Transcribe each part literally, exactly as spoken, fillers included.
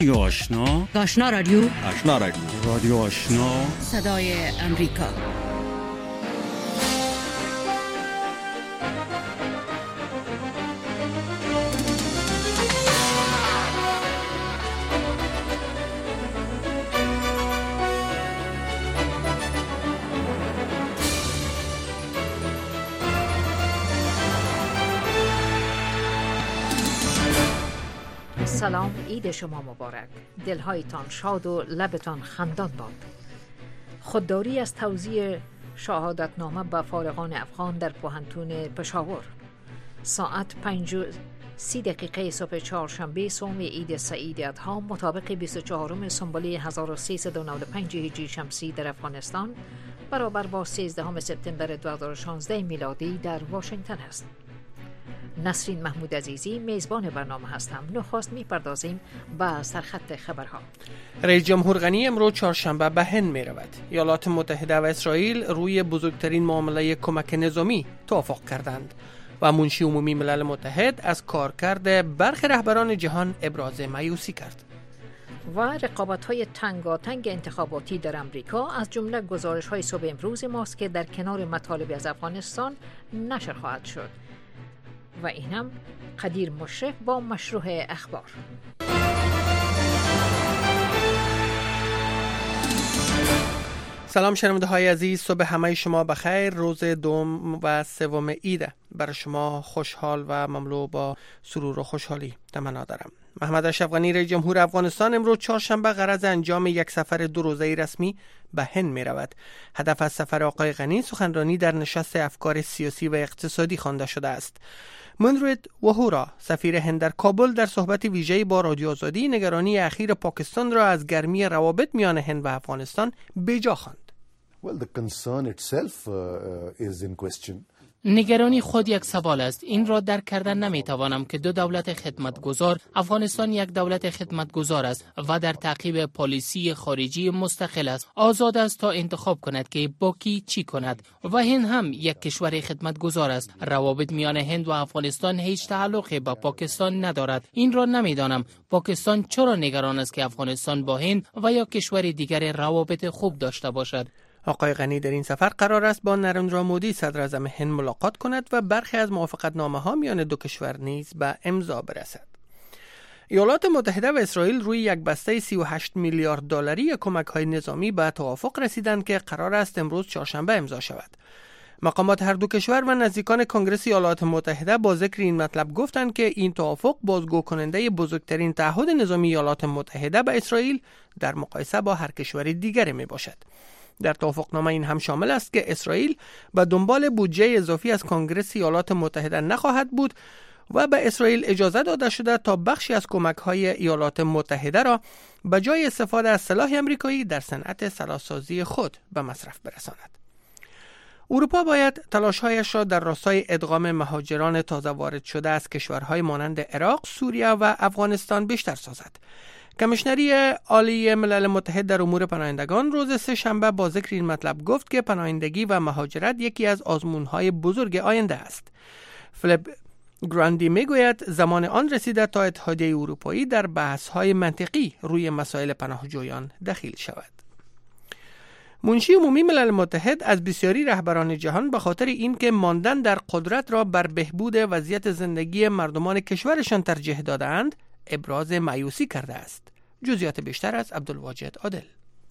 آشنا آشنا رادیو آشنا رادیو رادیو آشنا صدای امریکا. سلام، عید شما مبارک. دلهایتان شاد و لبتان خندان باد. خودداری از توزیع شهادتنامه به فارغان افغان در کهنتون پشاور. ساعت پنج و سی دقیقه صبح چهارشنبه سوم عید سعید اضحی مطابق بیست و چهارم سنبله هزار و سیصد و نود و پنج هجری شمسی در افغانستان برابر با سیزدهم سپتامبر دو هزار و شانزده میلادی در واشنگتن است. نسرین محمود عزیزی میزبان برنامه هستم. نخست میپردازیم به سرخط خبرها. رئیس جمهور غنی امروز چهارشنبه به هند می رود. ایالات متحده و اسرائیل روی بزرگترین معامله کمک نظامی توافق کردند و منشی عمومی ملل متحد از کارکرد برخی رهبران جهان ابراز مایوسی کرد. و رقابت‌های تنگاتنگ انتخاباتی در امریکا از جمله گزارش‌های صبح امروز ماست که در کنار مطالب از افغانستان نشر خواهد شد. و اینم قدیر مشرف با مشروع اخبار. سلام شنونده های عزیز، صبح همه شما بخیر. روز دوم و سوم عید برای شما خوشحال و مملو با سرور و خوشحالی تمنا دارم. محمد اشرف غنی رئیس جمهور افغانستان امروز چهارشنبه غرض انجام یک سفر دو روزه رسمی به هند می رود. هدف از سفر آقای غنی سخنرانی در نشست افکار سیاسی و اقتصادی خوانده شده است. منروید وهورا سفیر هند در کابل در صحبت ویژه‌ای با رادیو آزادی نگرانی اخیر پاکستان را از گرمی روابط میان هند و افغانستان بجا خواند. Well, the concern itself uh, is in question. نگرانی خود یک سوال است. این را درک کردن نمیتوانم که دو دولت خدمتگزار، افغانستان یک دولت خدمتگزار است و در تعقیب پالیسی خارجی مستقل است. آزاد است تا انتخاب کند که با کی چی کند و هند هم یک کشور خدمتگزار است. روابط میان هند و افغانستان هیچ تعلقی با پاکستان ندارد. این را نمیدانم پاکستان چرا نگران است که افغانستان با هند و یا کشور دیگر روابط خوب داشته باشد. آقای غنی در این سفر قرار است با نریندرا مودی صدر اعظم هند ملاقات کند و برخی از موافقتنامه ها میان دو کشور نیز به امضا برسد. ایالات متحده و اسرائیل روی یک بسته سی و هشت میلیارد دلاری کمک های نظامی به توافق رسیدند که قرار است امروز چهارشنبه امضا شود. مقامات هر دو کشور و نزدیکان کنگره ایالات متحده با ذکر این مطلب گفتند که این توافق بازگو کننده بزرگترین تعهد نظامی ایالات متحده به اسرائیل در مقایسه با هر کشور دیگری می باشد. در توافقنامه این هم شامل است که اسرائیل به دنبال بودجه اضافی از کنگره ایالات متحده نخواهد بود و به اسرائیل اجازه داده شده تا بخشی از کمک‌های ایالات متحده را به جای استفاده از سلاح آمریکایی در صنعت سلاح‌سازی خود به مصرف برساند. اروپا باید تلاش‌هایش را در راستای ادغام مهاجران تازه وارد شده از کشورهای مانند عراق، سوریه و افغانستان بیشتر سازد. کمیشنری عالی ملل متحد در امور پناهندگان روز سه شنبه با ذکر این مطلب گفت که پناهندگی و مهاجرت یکی از آزمون‌های بزرگ آینده است. فلیپ گراندی میگوید زمان آن رسیده تا اتحادیه اروپایی در بحث‌های منطقی روی مسائل پناهجویان دخیل شود. منشی عمومی ملل متحد از بسیاری رهبران جهان به خاطر اینکه ماندن در قدرت را بر بهبود وضعیت زندگی مردمان کشورشان ترجیح دادند، ابراز مایوسی کرده است. جزئیات بیشتر از عبدالواجد عادل.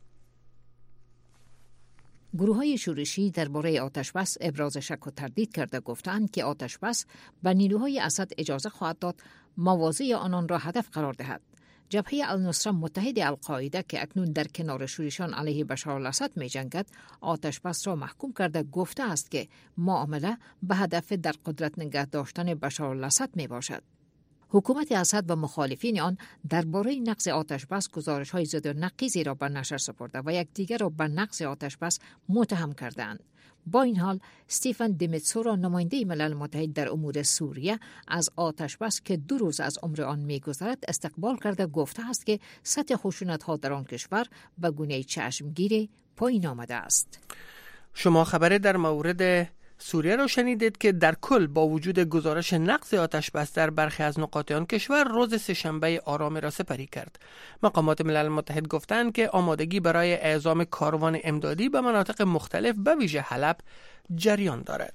گروه‌های شورشی درباره آتشبس ابراز شک و تردید کرده گفتند که آتشبس به نیروهای اسد اجازه خواهد داد مواضع آنان را هدف قرار دهد. جبهه النصره متحد القاعده که اکنون در کنار شورشیان علیه بشار الاسد می جنگد، آتشبس را محکوم کرده گفته است که معامله به هدف در قدرت نگه داشتن بشار الاسد می باشد. حکومت اسد و مخالفین آن درباره نقض آتشبس گزارش‌های ضد و نقیضی را به نشر سپرده و یکدیگر را به نقض آتشبس متهم کردند. با این حال استیفن دیمیتسورا نماینده ملل متحد در امور سوریه از آتشبس که دو روز از عمر آن می‌گذرد استقبال کرده گفته است که سطح خشونت‌ها در آن کشور به گونه چشمگیر پایین آمده است. شما خبر در مورد سوریه را شنیدید که در کل با وجود گزارش نقص آتش بس در برخی از نقاط آن کشور روز سه‌شنبه آرام را سپری کرد. مقامات ملل متحد گفتند که آمادگی برای اعزام کاروان امدادی به مناطق مختلف به ویژه حلب جریان دارد.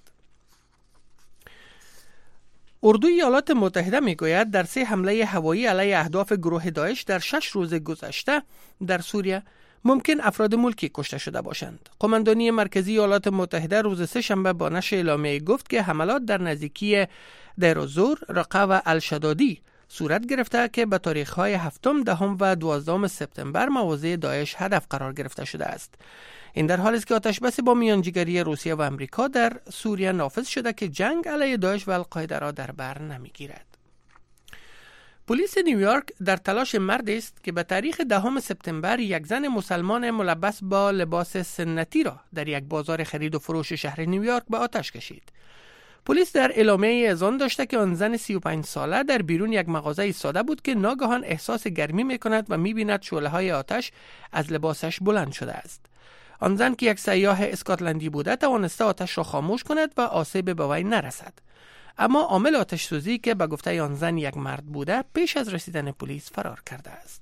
اردوی ایالات متحده میگوید در سه حمله هوایی علیه اهداف گروه داعش در شش روز گذشته در سوریه ممکن افراد ملکی کشته شده باشند. قماندانی مرکزی ایالات متحده روز سه شنبه با نشر اعلامیه گفت که حملات در نزدیکی دیر الزور، رقه و الشدادی صورت گرفته که به تاریخ‌های هفتم، دهم و دوازدهم سپتامبر مواضع داعش هدف قرار گرفته شده است. این در حالی است که آتشبس با میانجیگری روسیه و امریکا در سوریه نافذ شده که جنگ علیه داعش و القاعده را در بر نمیگیرد. پلیس نیویورک در تلاش مردی است که به تاریخ دهم سپتامبر یک زن مسلمان ملبس با لباس سنتی را در یک بازار خرید و فروش شهر نیویورک به آتش کشید. پلیس در اعلامیه اذعان داشته که آن زن سی و پنج ساله در بیرون یک مغازه ایستاده بود که ناگهان احساس گرمی می‌کند و می‌بیند شعله‌های آتش از لباسش بلند شده است. آن زن که یک سیاح اسکاتلندی بوده توانسته آتش را خاموش کند و آسیب به وی نرسد. اما عامل آتش سوزی که به گفته آن زن یک مرد بوده پیش از رسیدن پلیس فرار کرده است.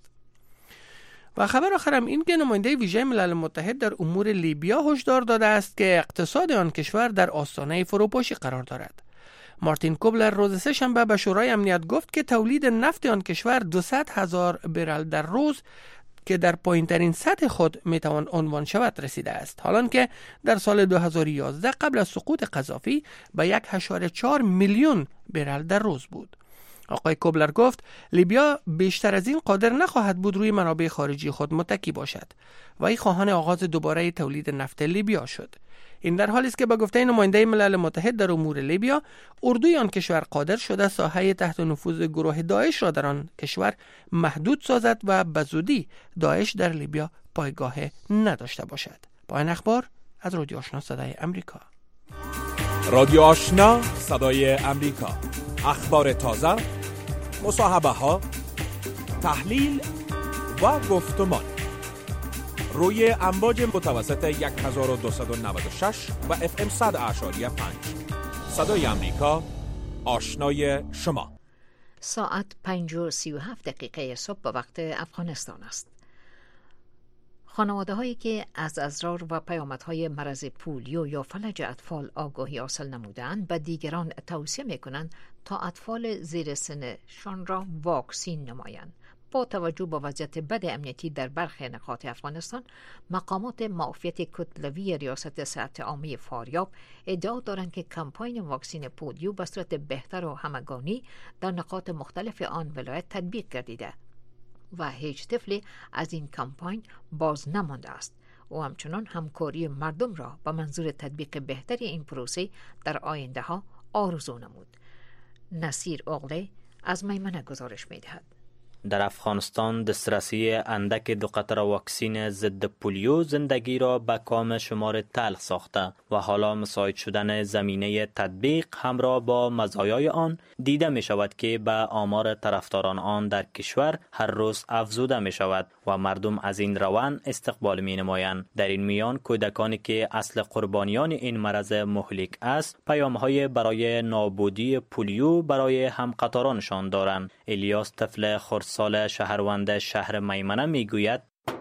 و خبر آخرم این که نماینده ویژه ملل متحد در امور لیبیا هشدار داده است که اقتصاد آن کشور در آستانه فروپاشی قرار دارد. مارتین کوبلر روز سه شنبه به شورای امنیت گفت که تولید نفت آن کشور دویست هزار برل در روز که در پایین‌ترین سطح خود میتوان عنوان شود رسیده است، حالان که در سال دو هزار و یازده قبل از سقوط قذافی به یک و چهار میلیون برل در روز بود. آقای کوبلر گفت لیبیا بیشتر از این قادر نخواهد بود روی منابع خارجی خود متکی باشد و این خواهان آغاز دوباره تولید نفت لیبیا شد. این در حالی است که به گفته نماینده ملل متحد در امور لیبیا، اردوی آن کشور قادر شده ساحه تحت نفوذ گروه داعش را در آن کشور محدود سازد و به زودی داعش در لیبیا پایگاه نداشته باشد. پایان اخبار از رادیو آشنا صدای امریکا. رادیو آشنا صدای امریکا، اخبار تازه، مصاحبه ها، تحلیل و گفتمان روی امواج متوسط هزار و دویست و نود و شش و اف ام صد اعشاری پنج. صدای امریکا، آشنای شما. ساعت پنج و سی و هفت دقیقه صبح به وقت افغانستان است. خانواده هایی که از اضرار و پیامدهای مرض پولیو یا فلج اطفال آگاهی حاصل نمودند به دیگران توصیه می کنند تا اطفال زیر سنشان را واکسین نمایند. با توجه به وضعیت بد امنیتی در برخی نقاط افغانستان، مقامات معافیت کتلوی ریاست صحت عامه فاریاب ادعا دارند که کمپاین واکسین پولیو به صورت بهتر و همگانی در نقاط مختلف آن ولایت تطبیق گردیده و هیچ طفلی از این کمپاین باز نمانده است. او همچنان همکاری مردم را به منظور تطبیق بهتری این پروسه در آینده ها آرزو نمود. نصیر اغله از میمنه گزارش می‌دهد. در افغانستان دسترسی اندک دو قطره واکسین ضد پولیو زندگی را به کام شمار تلخ ساخته و حالا مساعد شدن زمینه تطبیق همراه با مزایای آن دیده می شود که به آمار طرفداران آن در کشور هر روز افزوده می شود و مردم از این روند استقبال می نمایند. در این میان کودکانی که اصل قربانیان این مرض مهلک است پیام‌های برای نابودی پولیو برای همقطارانشان دارند. الیاس طفل خردسال شهروند شهر میمنه میگوید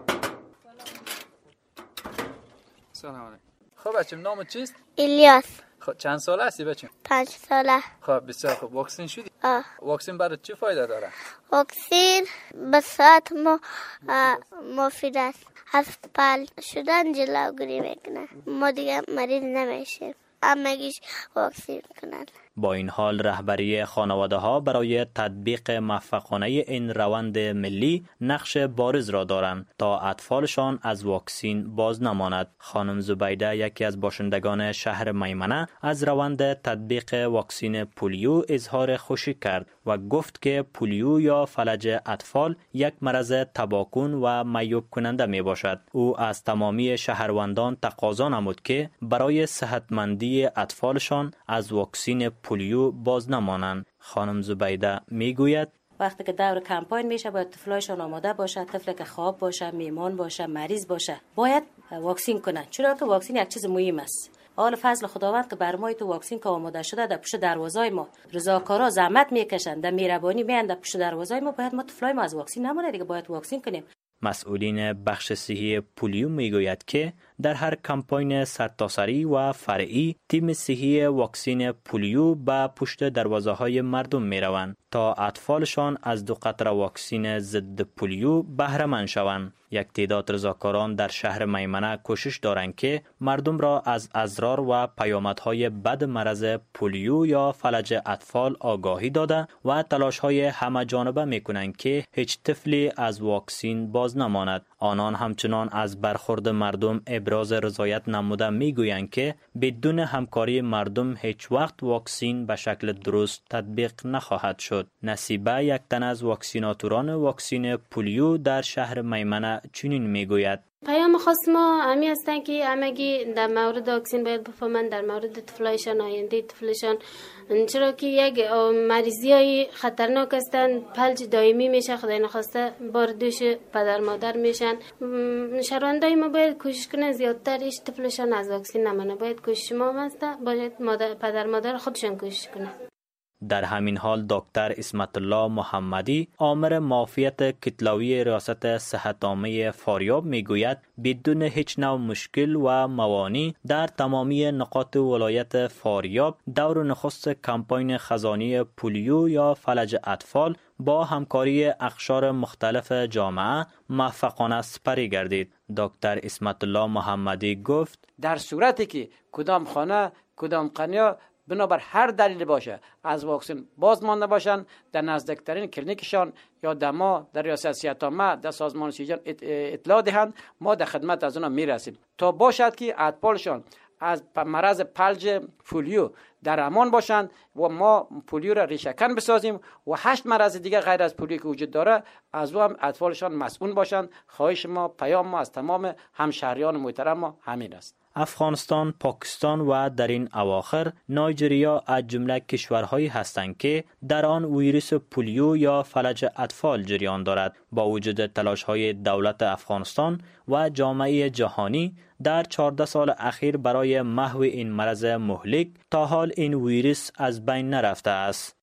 سلام علیکم. خب بچم نامت چیست؟ الیاس. خب چند ساله هستی بچم؟ پنج ساله. خب بسیار خوب. واکسین شدی؟ آه. واکسین برای چه فایده داره؟ واکسین به صحت ما مفید است. از پل شدن جلوگیری میکنه. ما دیگه مریض نمیشیم. همگیش واکسین کنند. با این حال رهبری خانواده ها برای تطبیق موفقانه این روند ملی نقش بارز را دارند تا اطفالشان از واکسین باز نماند. خانم زبیده یکی از باشندگان شهر میمنه از روند تطبیق واکسین پولیو اظهار خوشی کرد و گفت که پولیو یا فلج اطفال یک مرض تباکن و معیوب کننده می باشد. او از تمامی شهروندان تقاضا نمود که برای صحتمندی اطفالشان از واکسین پولیو باز نمانند. خانم زبیده میگوید وقتی که دور کمپاین میشه باید طفلایشان آماده باشه، طفلی که خواب باشه، میمان باشه، مریض باشه باید واکسین کنن، چرا که واکسین یک چیز مهم است. حال فضل خداوند که بر ما تو واکسین که آماده شده در پشت دروازه ما رضاکارا زحمت میکشن، در مهربانی میان در پشت دروازه ما، باید ما طفلای ما از واکسین نمونه دیگه، باید واکسین کنیم. مسئولین بخش صحی پولیو میگوید که در هر کمپاین سرتاسری و فرعی تیم صحی واکسین پولیو به پشت دروازه های مردم می روند تا اطفالشان از دو قطره واکسین ضد پولیو بهره مند شوند. یک تعداد رضاکاران در شهر میمنه کوشش دارند که مردم را از اضرار و پیامدهای بد مرض پولیو یا فلج اطفال آگاهی داده و تلاش‌های همه جانبه می‌کنند که هیچ طفلی از واکسین باز نماند. آنان همچنان از برخورد مردم ابراز رضایت نموده میگویند که بدون همکاری مردم هیچ وقت واکسین به شکل درست تطبیق نخواهد شد. نصیبه یک تن از واکسیناتوران واکسین پولیو در شهر میمنه چنین میگوید: پیام خاص ما همی هستن که همگی در مورد واکسین باید بفهمند، در مورد طفلایشان، آینده طفلشان، چرا که یک مریضی های خطرناک هستند، فلج دائمی میشه، خدای نخواسته بار دوش پدر مادر میشن. شهروندای ما باید کوشش کنن زیادتر ایش طفلشان از واکسین نمانه، باید کوشش ما هست، باید مادر پدر مادر خودشان کوشش کنن. در همین حال دکتر اسمت الله محمدی آمر معافیت کتلاوی ریاست صحت عامه فاریاب میگوید بدون هیچ نوع مشکل و موانع در تمامی نقاط ولایت فاریاب دور نخست کمپاین خزانی پولیو یا فلج اطفال با همکاری اقشار مختلف جامعه موفقانه سپری گردید. دکتر اسمت الله محمدی گفت در صورتی که کدام خانه کدام قنیا بنابر هر دلیل باشه از واکسن باز مانده باشن، در نزدیکترین کلینیکشان یا در ما در ریاست صحت عامه در سازمان سیجان اطلاع دهند، ما در خدمت از اونا میرسیم تا باشد که اطفالشان از مرض فلج پولیو در امان باشند و ما پولیو را ریشه‌کن بسازیم و هشت مرض دیگه غیر از پولیو که وجود داره از او هم اطفالشان مسئول باشند. خواهش ما، پیام ما از تمام همشهریان محترم ما همین است. افغانستان، پاکستان و در این اواخر نایجریا از جمله کشورهایی هستند که در آن ویروس پولیو یا فلج اطفال جریان دارد. با وجود تلاش‌های دولت افغانستان و جامعه جهانی در چهارده سال اخیر برای محو این مرض مهلک، تا حال این ویروس از بین نرفته است.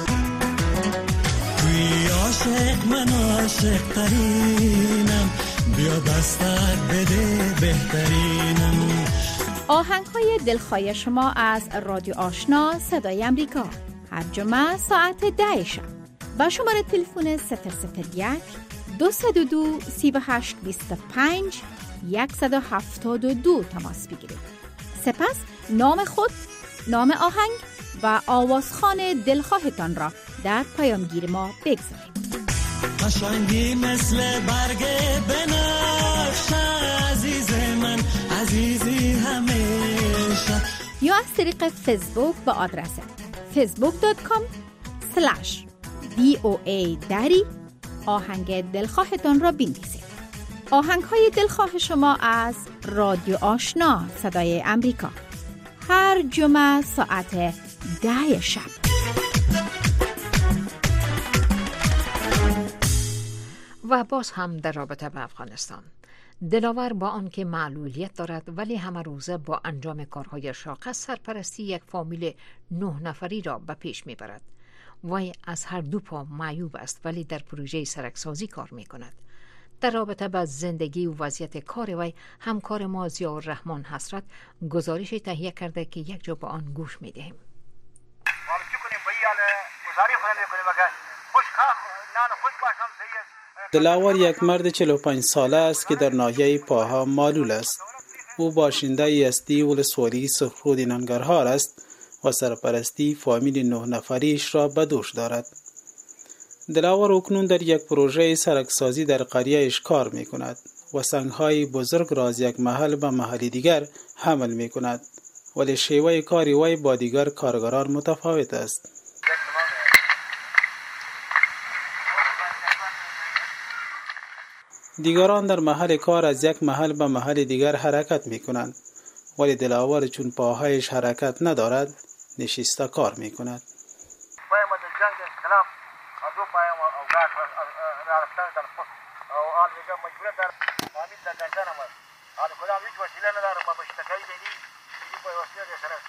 عاشق من عاشق ترینم، بیا بستر بده بهترینم. آهنگ های دلخواه شما از رادیو آشنا صدای امریکا هر جمعه ساعت ده شب با شماره تلفن صفر صفر یک دو صفر دو سی و هشت بیست و پنج صد و هفتاد و دو تماس بگیرید. سپس نام خود، نام آهنگ و آوازخوان دلخواهتان را در پیامگیر ما بگذارید. قشنگی مثل برگ بنفشه، عزیز من عزیزی همیشه. یا از طریق فیسبوک با آدرس فیسبوک دات کام سلش دی او ای دری آهنگ دلخواهتان را بنویسید. آهنگ های دلخواه شما از رادیو آشنا صدای امریکا هر جمعه ساعت ده شب. و باز هم در رابطه با افغانستان، دلاور با آنکه معلولیت دارد ولی همه روزه با انجام کارهای شاق سرپرستی یک فامیل نه نفری را به پیش میبرد. وی از هر دو پا معیوب است ولی در پروژه سرکسازی کار میکند. در رابطه با زندگی و وضعیت کار وی همکار ما ضیاءالرحمن حسرت گزارشی تهیه کرده که یک جا با آن گوش میدهیم. دلاور یک مرد چهل و پنج ساله است که در ناحیه پاها معلول است. او باشنده یزدی ولسوالی سرخرود ننگرهار است و سرپرستی فامیل نه نفریش را به دوش دارد. دلاور اکنون در یک پروژه سرکسازی در قریه‌اش کار می کند و سنگ‌های بزرگ را از یک محل به محل دیگر حمل می کند، ولی شیوه کاری وی با دیگر کارگران متفاوت است. دیگران در محل کار از یک محل به محل دیگر حرکت می کنند، ولی دلاور چون پاهایش حرکت ندارد نشسته کار می کند.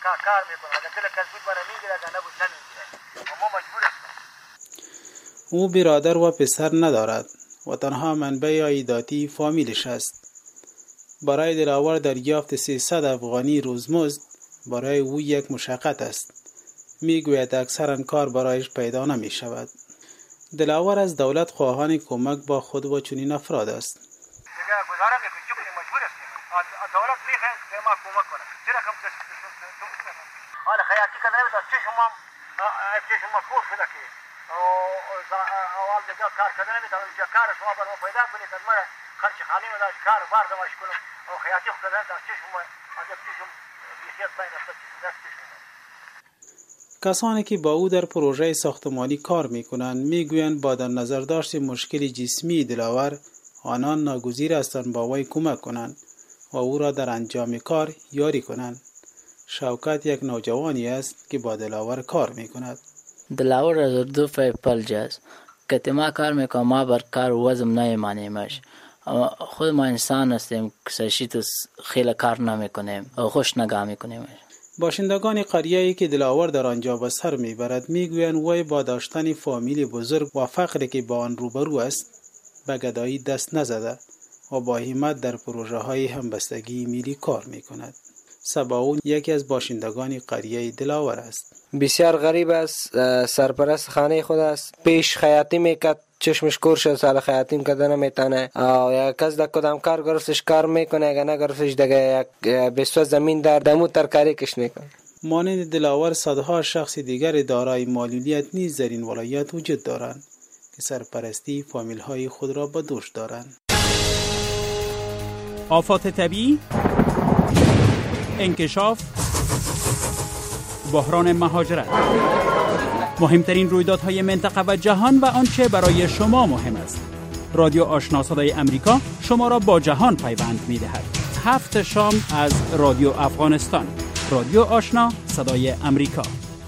کار میکنه. اگر دل کس بود برای میگیره، اگر نبود نمیگیره. ما مجبور هستیم. او برادر و پسر ندارد و تنها منبع عایداتی فامیلش است. برای دلاور دریافت سیصد افغانی روزمزد برای او یک مشقت است. میگوید اکثرا کار برایش پیدا نمی شود. دلاور از دولت خواهان کمک با خود و چنین افراد است. دیگه گزاره میکنیم چون مجبور هستیم. دولت میخوایم که ما کمک کنه. چرا کم کس حال خیاطی کنه نمیده چه شما چه شما کور شده که اول دیگه کار کنه نمیده اونجا کار شما برای پیدا کنید که من خرچ خانه و داشت کار بار داشت کنم او خیاطی خود نمیده چه شما اگه چه شما بیشتر بین است چه شما. کسانی که با او در پروژه ساختمانی کار میکنند میگویند با در نظر داشت مشکل جسمی دلاور آنان ناگزیر هستند با وی کمک کنند و او را در انجام کار یاری کنند. شوکت یک نوجوانی است که با دلاور کار میکند. دلاور از دو فای پلج است که ما کار میکنم ما بر کار وزم نمیمانیمش. خود ما انسان هستیم کسیشی تو خیلی کار نمیکنیم و خوش نگاه میکنیم. باشندگان قریه‌ای که دلاور در آنجا به سر میبرد میگویند وی با داشتن فامیل بزرگ و فقری که با آن روبرو است به گدایی دست نزده و با همت در پروژه های همبستگی ملی کار میکند. سباون یکی از باشندگان قریه دلاور است. بسیار غریب است. سرپرست خانه خود است. پیش خیاطی میکرد، چشمش کور شد، سال خیاطی کردن نمیتونه. یا کس در کدام کار گرفتش کار میکنه، اگر نگرفتش دیگه یک بسته زمین در دمو ترکاری کش میکنه. مانند دلاور صدها شخص دیگر دارای معلولیت نیز در این ولایت وجود دارند که سرپرستی فامیل های خود را به دوش دارند. آفات طبیعی، انکشاف، بحران مهاجرت، مهمترین رویدادهای منطقه و جهان و آنچه برای شما مهم است. رادیو آشنا صدای امریکا شما را با جهان پیوند می‌دهد. هفت شام از رادیو افغانستان. رادیو آشنا صدای امریکا.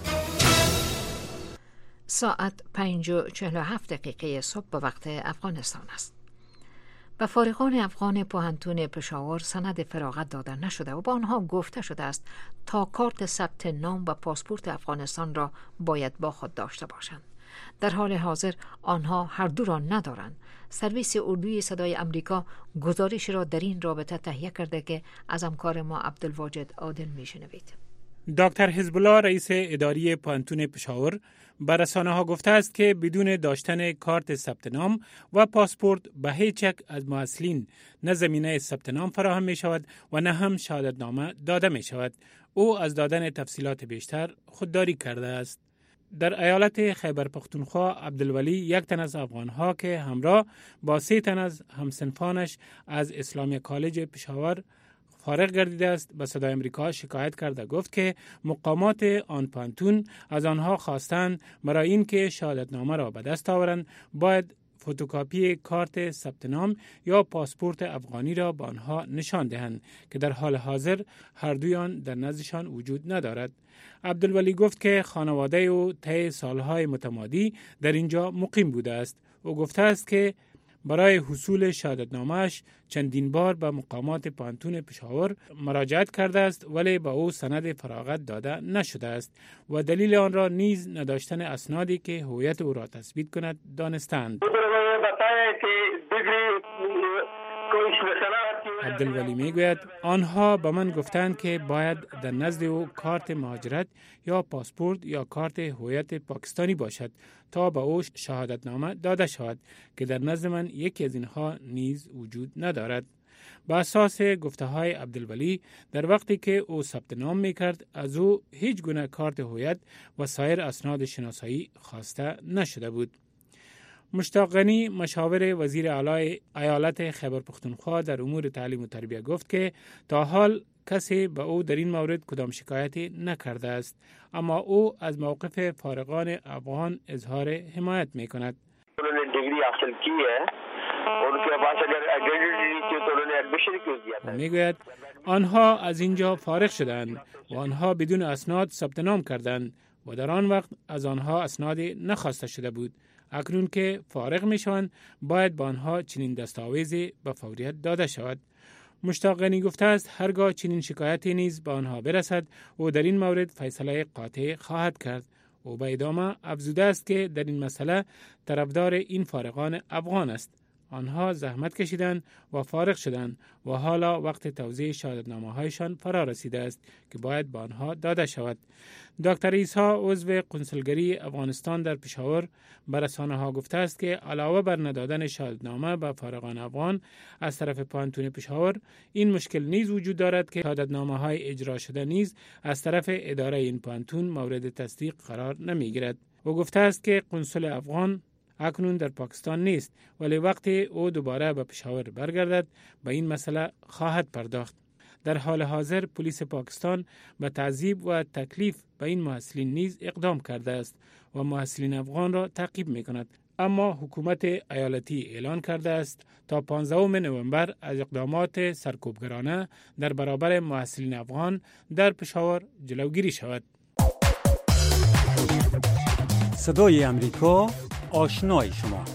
ساعت پنج و چهل و هفت دقیقه صبح به وقت افغانستان است. به فارغان افغان پوهنتون پشاور سند فراغت داده نشده و با آنها گفته شده است تا کارت ثبت نام و پاسپورت افغانستان را باید با خود داشته باشند. در حال حاضر آنها هر دو را ندارند. سرویس اردوی صدای امریکا گزارش را در این رابطه تهیه کرده که از همکار ما عبدالواجد عادل میشنوید. دکتر حزب الله رئیس اداری پوهنتون پشاور به رسانه‌ها گفته است که بدون داشتن کارت ثبت نام و پاسپورت به هیچ یک از مؤثرین نه زمینه ثبت نام فراهم می شود و نه هم شهادتنامه داده می شود. او از دادن تفصیلات بیشتر خودداری کرده است. در ایالت خیبر پختونخوا عبدالولی یک تن از افغانها که همراه با سه تن از همسنفانش از اسلامی کالج پشاور فارغ گردیده است به صدای امریکا شکایت کرده گفت که مقامات آن پوهنتون از آنها خواستند برای اینکه شهادتنامه را به دست آورند باید فتوکاپی کارت ثبت نام یا پاسپورت افغانی را به آنها نشان دهند که در حال حاضر هر دوی آن در نزدشان وجود ندارد. عبدالولی گفت که خانواده او طی سالهای متمادی در اینجا مقیم بوده است. او گفته است که برای حصول شهادتنامه‌اش چندین بار به مقامات پوهنتون پشاور مراجعت کرده است ولی به او سند فراغت داده نشده است و دلیل آن را نیز نداشتن اسنادی که هویت او را تثبیت کند دانستند. عبدالولی میگوید آنها به من گفتند که باید در نزد او کارت مهاجرت یا پاسپورت یا کارت هویت پاکستانی باشد تا به او شهادتنامه داده شود که در نزد من یکی از اینها نیز وجود ندارد. با اساس گفته های عبدالولی در وقتی که او ثبت نام میکرد از او هیچ گونه کارت هویت و سایر اسناد شناسایی خواسته نشده بود. مشتاق غنی مشاور وزیر اعلی ایالت خیبر پختونخوا در امور تعلیم و تربیت گفت که تا حال کسی به او در این مورد کدام شکایتی نکرده است، اما او از موقف فارغان افغان اظهار حمایت می کند. و می گوید آنها از اینجا فارغ شدند و آنها بدون اسناد ثبت نام کردند و در آن وقت از آنها اسنادی نخواسته شده بود. اکنون که فارغ می شوند باید با آنها چنین دستاویزی به فوریت داده شود. مشتاق غنی گفته است هرگاه چنین شکایتی نیز به آنها برسد او در این مورد فیصله قاطع خواهد کرد. او به ادامه افزوده است که در این مسئله طرفدار این فارغان افغان است. آنها زحمت کشیدند و فارغ شدند و حالا وقت توزیع شهادتنامه‌هایشان فرا رسیده است که باید به آنها داده شود. دکتر عیسی عضو کنسولگری افغانستان در پشاور به رسانه‌ها گفته است که علاوه بر ندادن شهادتنامه به فارغان افغان از طرف پانتون پشاور، این مشکل نیز وجود دارد که شهادتنامه‌های اجرا شده نیز از طرف اداره این پانتون مورد تصدیق قرار نمی‌گیرد. او گفته است که کنسول افغان اکنون در پاکستان نیست، ولی وقتی او دوباره به پشاور برگردد به این مسئله خواهد پرداخت. در حال حاضر پلیس پاکستان به تعذیب و تکلیف به این محصلین نیز اقدام کرده است و محصلین افغان را تعقیب می کند. اما حکومت ایالتی اعلان کرده است تا پانزدهم نوامبر از اقدامات سرکوبگرانه در برابر محصلین افغان در پشاور جلوگیری شود. صدای امریکا، آشنای شما.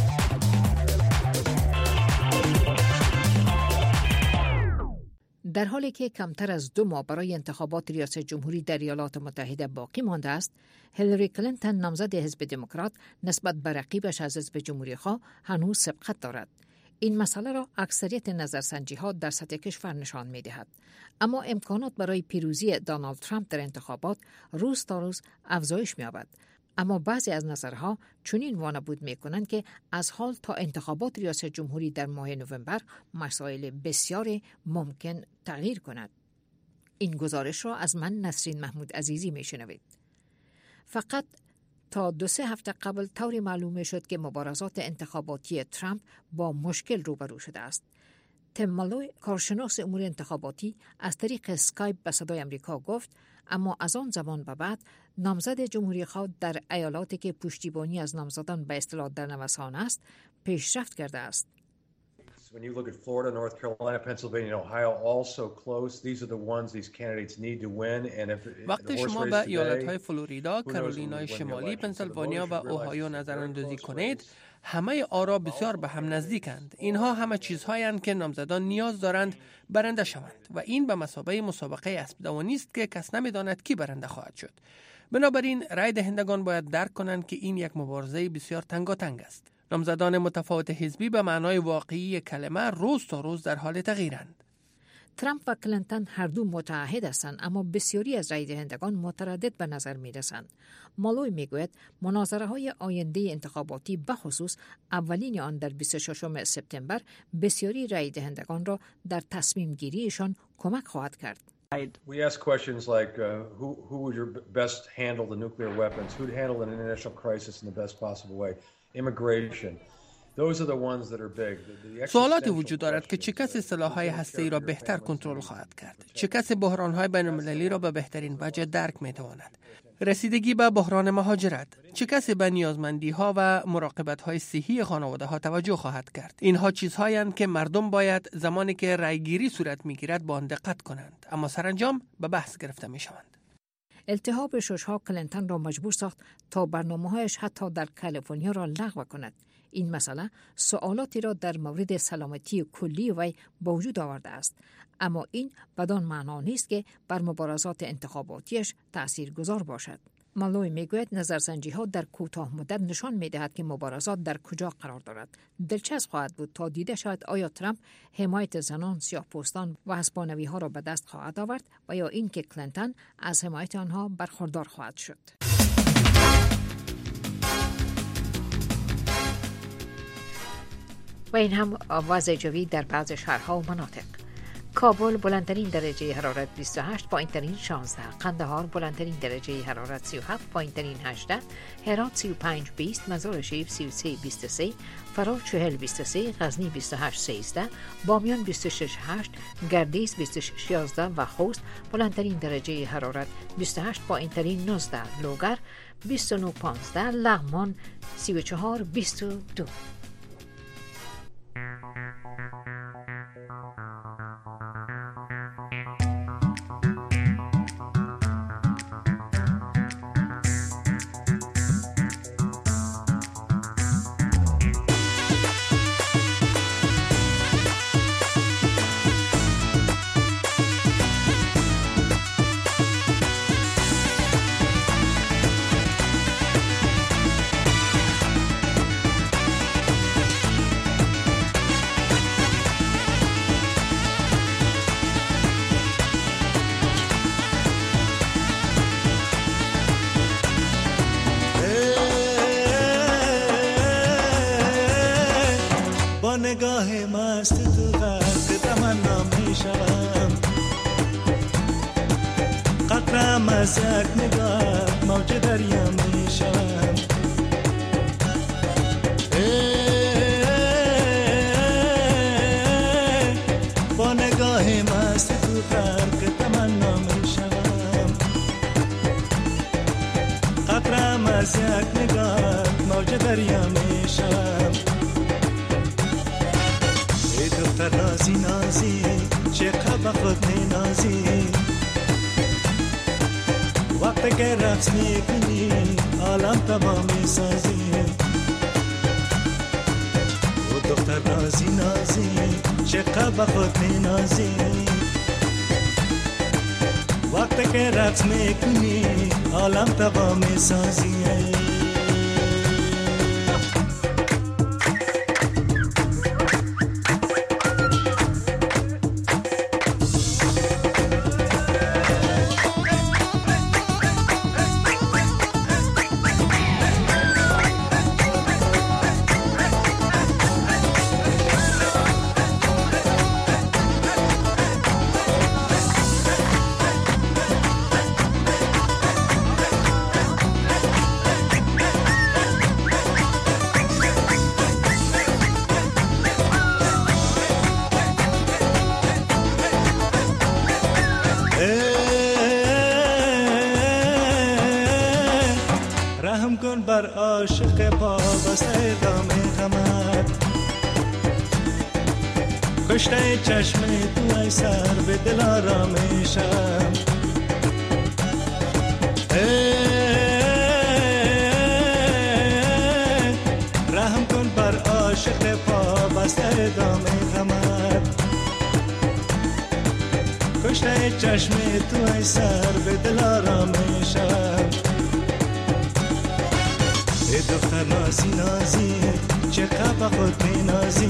در حالی که کمتر از دو ماه برای انتخابات ریاست جمهوری در ایالات متحده باقی مانده است، هیلاری کلینتون نامزد حزب دموکرات نسبت به رقیبش از حزب جمهوری‌خواه هنوز سبقت دارد. این مسئله را اکثریت نظرسنجی‌ها در سطح کشور نشان می‌دهد. اما امکانات برای پیروزی دونالد ترامپ در انتخابات روز تا روز افزایش می‌یابد. اما بعضی از نظرها چنین وانمود می‌کنند که از حال تا انتخابات ریاست جمهوری در ماه نوامبر مسائل بسیاری ممکن تغییر کند. این گزارش را از من نسرین محمود عزیزی می‌شنوید. فقط تا دو سه هفته قبل طوری معلوم شد که مبارزات انتخاباتی ترامپ با مشکل روبرو شده است. تیم مالوی کارشناس امور انتخاباتی از طریق اسکایپ به صدای امریکا گفت اما از آن زمان به بعد نامزد جمهوری‌خواه در ایالاتی که پشتیبانی از نامزدان به اصطلاح در نوسان است پیشرفت کرده است. When you look at Florida, North Carolina, Pennsylvania, and Ohio, all so close. These are the ones these candidates need to win. And if وقتی شما به ایالت‌های فلوریدا، کارولینای شمالی، پنسیلوانیا و اوهایو نظراندازی کنید، همه آرا بسیار به هم نزدیکند. اینها همه چیزهایند که نامزدان نیاز دارند برنده شوند و این به مثابه مسابقه اسب دوانی است که کس نمی‌داند کی برنده خواهد شد. بنابراین رای دهندگان باید درک کنند که این یک مبارزه بسیار تنگاتنگ است. نامزدان متفاوت حزبی به معنای واقعی کلمه روز تا روز در حال تغییرند. ترامپ و کلینتون هر دو متعهد هستند اما بسیاری از رای دهندگان متردد به نظر می رسند. مالوی می گوید مناظره های آینده انتخاباتی به خصوص اولین آن در بیست و ششم سپتامبر بسیاری رای دهندگان را در تصمیم گیریشان کمک خواهد کرد. We ask questions like uh, who who would your best handle the nuclear weapons? Who'd handle an international crisis in the best possible way? Immigration. Those are the ones that are big. سوالاتی وجود دارد که چه کسی سلاح‌های هسته‌ای را بهتر کنترل خواهد کرد؟ چه کسی بحران‌های بین‌المللی را به بهترین وجه درک می‌تواند؟ رسیدگی به بحران مهاجرت. چه کسی به نیازمندی‌ها و مراقبت‌های صحی خانواده‌ها توجه خواهد کرد؟ اینها چیزهایند که مردم باید زمانی که رأی‌گیری صورت می‌گیرد با آن دقت کنند، اما سرانجام به بحث گرفته می‌شوند. التهاب شش‌ها کلینتون را مجبور ساخت تا برنامه‌هایش حتی در کالیفرنیا را لغو کند. این مسئله سوالاتی را در مورد سلامتی کلی وی به وجود آورده است، اما این بدان معنا نیست که بر مبارزات انتخاباتیش تاثیرگذار باشد. مالوی میگوید نظرسنجی‌ها در کوتاه مدت نشان می‌دهد که مبارزات در کجا قرار دارد. دلچسب خواهد بود تا دیده شود آیا ترامپ حمایت زنان، سیاه‌پوستان و حسپانوی‌ها را به دست خواهد آورد و یا اینکه کلینتون از حمایت آنها برخوردار خواهد شد. و این هم وضع جوی در بعض شهرها و مناطق. کابل بلندترین درجه حرارت بیست و هشت، پایین‌ترین شانزده. قندهار بلندترین درجه حرارت سی و هفت، پایین‌ترین هجده. هرات سی و پنج بیست، مزار شریف سی و سه بیست و سه، فرا چهل بیست و سه، غزنی بیست و هشت سیزده، بامیان بیست و شش هشت، گردیز بیست و شش یازده و خوست بلندترین درجه حرارت بیست و هشت، پایین‌ترین نوزده. لوگر بیست و نه پانزده، لغمان سی و چهار بیست و دو. نگاه مست تو غرق تمنا می شوم قطرم از یک نگاه موج دریا می شوم با نگاه مست تو غرق تمنا می شوم قطرم از یک نگاه موج دریا می شوم ای دختر نازی نازی چقدر به خود می نازی وقتی که رقص می کنی عالم تمام می سازی او دختر نازی نازی چقدر به خود می نازی وقتی که رقص می کنی عالم تمام می سازی رحم کن بر عاشق پا بسته دام غمت کشته چشم تو ای سر به دل آرامشم رحم کن بر عاشق پا بسته دام غمت کشته چشم تو ای سر به دل آرامشم ای دختر نازی نازی چقدر به خود می نازی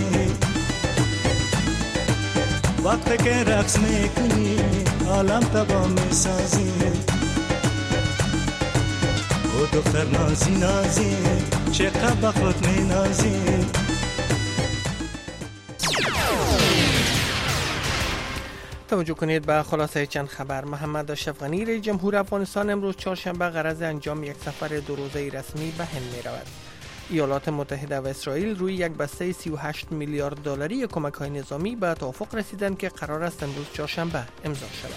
وقتی که رقص می کنی عالم تبا می سازی او دختر نازی نازی چقدر به خود می نازی توجه کنید به خلاصه چند خبر. محمد اشرف غنی رئیس جمهور افغانستان امروز چهارشنبه غرض انجام یک سفر دو روزه رسمی به هند می رود. ایالات متحده و اسرائیل روی یک بسته سی و هشت میلیارد دلاری کمک‌های نظامی به توافق رسیدند که قرار است امروز چهارشنبه امضا شود.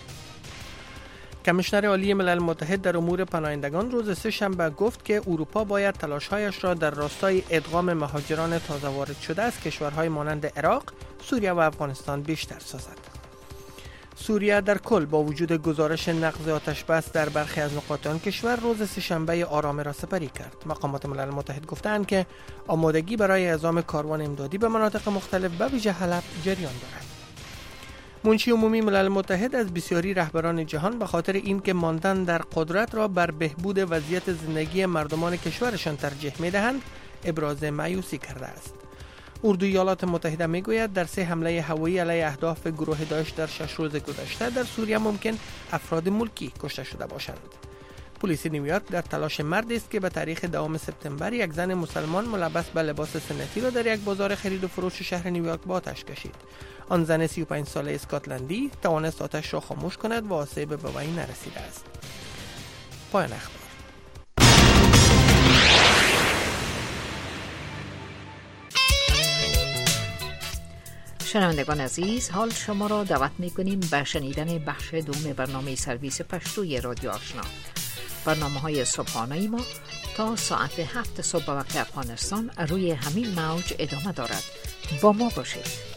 کمیشنر عالی ملل متحد در امور پناهندگان روز سه شنبه گفت که اروپا باید تلاش‌هایش را در راستای ادغام مهاجران تازه وارد شده از کشورهای مانند عراق، سوریه و افغانستان بیشتر سازد. سوریه در کل با وجود گزارش نقض آتش بس در برخی از نقاط آن کشور روز سه‌شنبه آرام را سپری کرد. مقامات ملل متحد گفتند که آمادگی برای اعزام کاروان امدادی به مناطق مختلف به ویژه حلب جریان دارد. منشی عمومی ملل متحد از بسیاری رهبران جهان به خاطر اینکه ماندن در قدرت را بر بهبود وضعیت زندگی مردمان کشورشان ترجیح می‌دهند، ابراز مایوسی کرده است. اردوی ایالات متحده میگوید در سه حمله هوایی علیه اهداف گروه داعش در شش روز گذشته در سوریه ممکن افراد ملکی کشته شده باشند. پلیس نیویورک در تلاش مردی است که به تاریخ دوم سپتامبر یک زن مسلمان ملبس به لباس سنتی را در یک بازار خرید و فروش شهر نیویورک با آتش کشید. آن زن سی و پنج ساله اسکاتلندی توانست آتش را خاموش کند و آسیب به وی نرسیده است. پایان اخبار. شنوندگان عزیز، حال شما را دعوت می‌کنیم به شنیدن بخش دوم برنامه سرویس پشتوی رادیو آشنا. برنامه‌های صبحانه ما تا ساعت هفت صبح وقت افغانستان روی همین موج ادامه دارد. با ما باشید.